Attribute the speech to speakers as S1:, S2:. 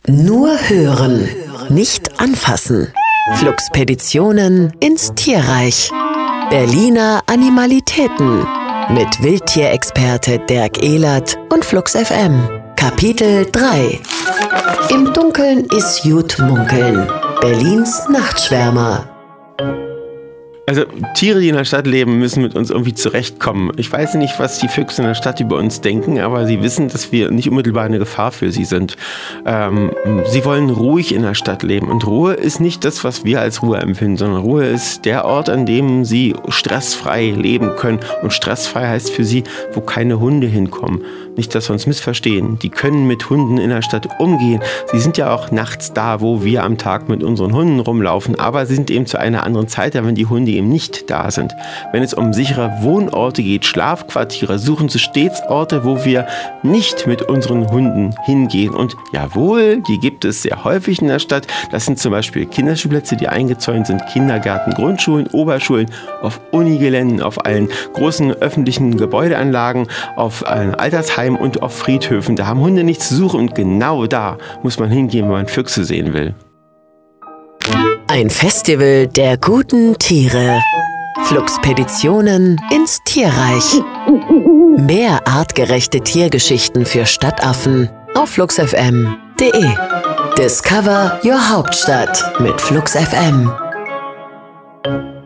S1: Nur hören, nicht anfassen. Fluxpeditionen ins Tierreich. Berliner Animalitäten mit Wildtierexperte Dirk Ehlert und Flux FM. Kapitel 3. Im Dunkeln ist gut munkeln. Berlins Nachtschwärmer.
S2: Also Tiere, die in der Stadt leben, müssen mit uns irgendwie zurechtkommen. Ich weiß nicht, was die Füchse in der Stadt über uns denken, aber sie wissen, dass wir nicht unmittelbar eine Gefahr für sie sind. Sie wollen ruhig in der Stadt leben. Und Ruhe ist nicht das, was wir als Ruhe empfinden, sondern Ruhe ist der Ort, an dem sie stressfrei leben können. Und stressfrei heißt für sie, wo keine Hunde hinkommen. Nicht, dass wir uns missverstehen. Die können mit Hunden in der Stadt umgehen. Sie sind ja auch nachts da, wo wir am Tag mit unseren Hunden rumlaufen. Aber sie sind eben zu einer anderen Zeit, wenn die Hunde eben nicht da sind. Wenn es um sichere Wohnorte geht, Schlafquartiere, suchen sie stets Orte, wo wir nicht mit unseren Hunden hingehen. Und jawohl, die gibt es sehr häufig in der Stadt. Das sind zum Beispiel Kinderspielplätze, die eingezäunt sind, Kindergärten, Grundschulen, Oberschulen, auf Unigeländen, auf allen großen öffentlichen Gebäudeanlagen, auf allen Altersheimen und auf Friedhöfen. Da haben Hunde nichts zu suchen und genau da muss man hingehen, wenn man Füchse sehen will.
S1: Ein Festival der guten Tiere. Fluxpeditionen ins Tierreich. Mehr artgerechte Tiergeschichten für Stadtaffen auf fluxfm.de. Discover your Hauptstadt mit Flux FM.